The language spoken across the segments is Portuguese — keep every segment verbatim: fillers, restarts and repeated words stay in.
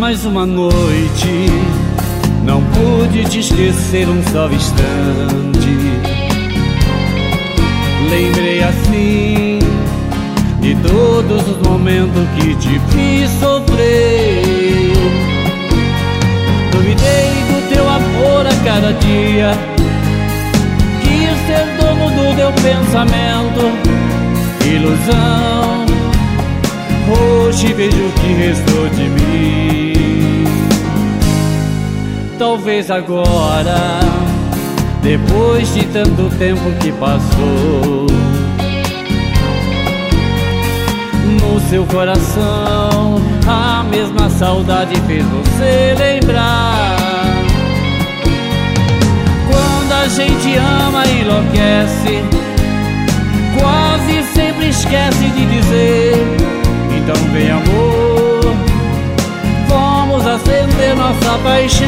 mais uma noite, não pude te esquecer um só instante. Lembrei assim de todos os momentos que te fiz sofrer. Duvidei do teu amor a cada dia, quis ser dono do teu pensamento. Ilusão, hoje vejo o que restou de mim. Talvez agora, depois de tanto tempo que passou, no seu coração a mesma saudade fez você lembrar. Quando a gente ama e enlouquece, quase sempre esquece de dizer: então vem amor, vamos acender nossa paixão.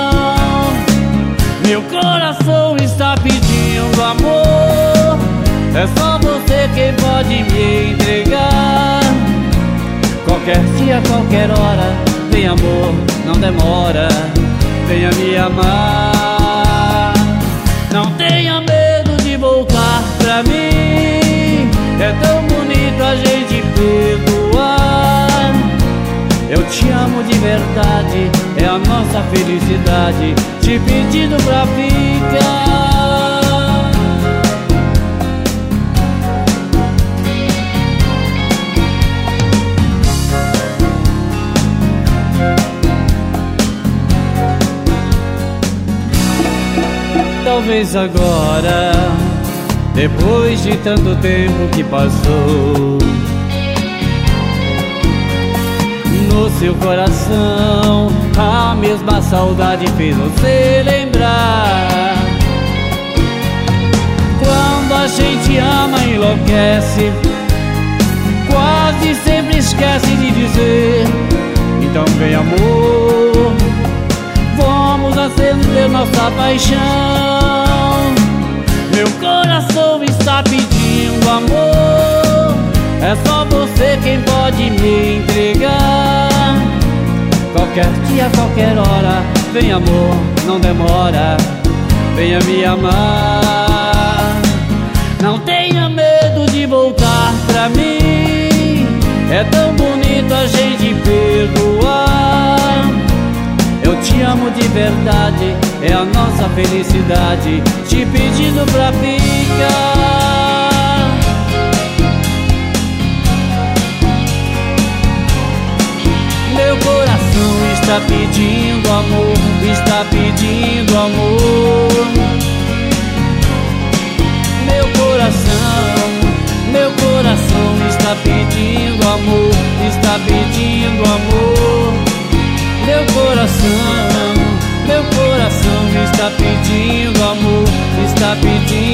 Meu coração está pedindo amor, é só você quem pode me entregar. Qualquer dia, qualquer hora, vem amor, não demora, venha me amar. Não tenha medo de voltar pra mim, é tão bonito a gente perdoar. Eu te amo de verdade, é a nossa felicidade, te pedindo pra ficar. Talvez agora, depois de tanto tempo que passou, no seu coração a mesma saudade fez você lembrar. Quando a gente ama e enlouquece, quase sempre esquece de dizer: então vem amor, vamos acender nossa paixão. Meu coração está pedindo amor, é só você quem pode me entregar. Qualquer dia, qualquer hora, vem amor, não demora, venha me amar. Não tenha medo de voltar pra mim, é tão bonito a gente perdoar. Eu te amo de verdade, é a nossa felicidade, te pedindo pra ficar. Meu coração está pedindo amor, está pedindo amor. Meu coração, meu coração está pedindo amor, está pedindo amor. Meu coração, meu coração está pedindo amor, está pedindo